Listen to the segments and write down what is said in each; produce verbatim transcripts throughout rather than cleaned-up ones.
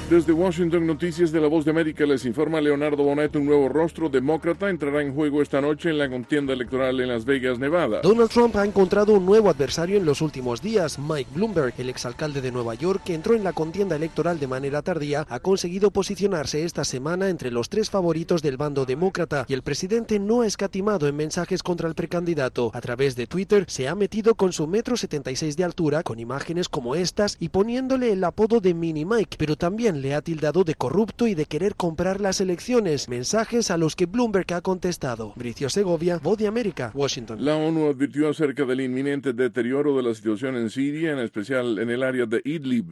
Desde Washington, Noticias de la Voz de América, les informa Leonardo Bonet. Un nuevo rostro demócrata entrará en juego esta noche en la contienda electoral en Las Vegas, Nevada. Donald Trump ha encontrado un nuevo adversario en los últimos días. Mike Bloomberg, el exalcalde de Nueva York, que entró en la contienda electoral de manera tardía, ha conseguido posicionarse esta semana entre los tres favoritos del bando demócrata, y el presidente no ha escatimado en mensajes contra el precandidato. A través de Twitter se ha metido con su metro setenta y seis de altura, con imágenes como estas y poniéndole el apodo de Mini Mike, pero también le ha tildado de corrupto y de querer comprar las elecciones, mensajes a los que Bloomberg ha contestado. Bricio Segovia, Voz de América, Washington. La ONU advirtió acerca del inminente deterioro de la situación en Siria, en especial en el área de Idlib.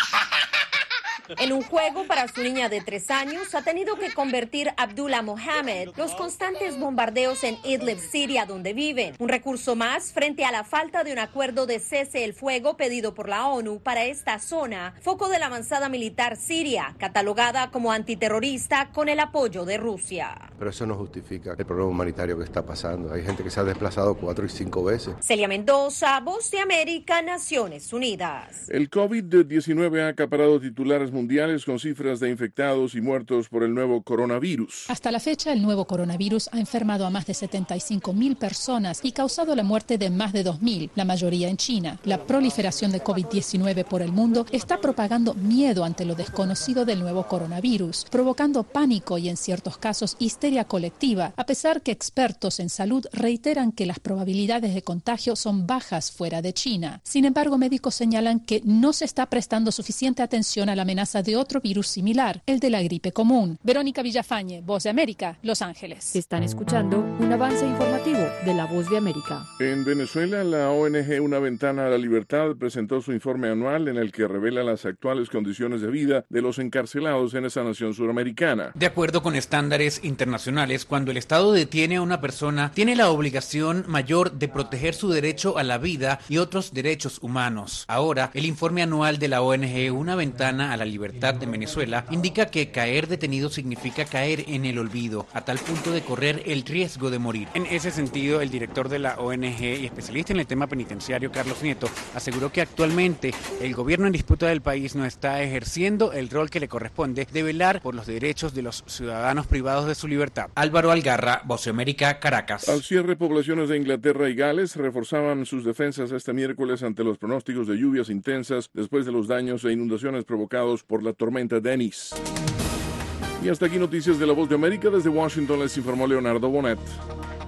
En un juego para su niña de tres años, ha tenido que convertir Abdullah Mohammed los constantes bombardeos en Idlib, Siria, donde viven. Un recurso más frente a la falta de un acuerdo de cese el fuego pedido por la ONU para esta zona, foco de la avanzada militar siria, catalogada como antiterrorista con el apoyo de Rusia. Pero eso no justifica el problema humanitario que está pasando. Hay gente que se ha desplazado cuatro y cinco veces. Celia Mendoza, Voz de América, Naciones Unidas. El COVID diecinueve ha acaparado titulares mundiales con cifras de infectados y muertos por el nuevo coronavirus. Hasta la fecha, el nuevo coronavirus ha enfermado a más de setenta y cinco mil personas y causado la muerte de más de dos mil, la mayoría en China. La proliferación de COVID diecinueve por el mundo está propagando miedo ante lo desconocido del nuevo coronavirus, provocando pánico y en ciertos casos histeria colectiva, a pesar que expertos en salud reiteran que las probabilidades de contagio son bajas fuera de China. Sin embargo, médicos señalan que no se está prestando suficiente atención a la amenaza de otro virus similar, el de la gripe común. Verónica Villafañe, Voz de América, Los Ángeles. Están escuchando un avance informativo de la Voz de América. En Venezuela, la O N G Una Ventana a la Libertad presentó su informe anual en el que revela las actuales condiciones de vida de los encarcelados en esa nación suramericana. De acuerdo con estándares internacionales, cuando el Estado detiene a una persona, tiene la obligación mayor de proteger su derecho a la vida y otros derechos humanos. Ahora, el informe anual de la O N G Una Ventana a la Libertad de Venezuela indica que caer detenido significa caer en el olvido, a tal punto de correr el riesgo de morir. En ese sentido, el director de la O N G y especialista en el tema penitenciario, Carlos Nieto, aseguró que actualmente el gobierno en disputa del país no está ejerciendo el rol que le corresponde de velar por los derechos de los ciudadanos privados de su libertad. Álvaro Algarra, Voz de América, Caracas. Al cierre, poblaciones de Inglaterra y Gales reforzaban sus defensas este miércoles ante los pronósticos de lluvias intensas después de los daños e inundaciones provocados por la tormenta Dennis. Y hasta aquí noticias de la Voz de América. Desde Washington les informó Leonardo Bonet.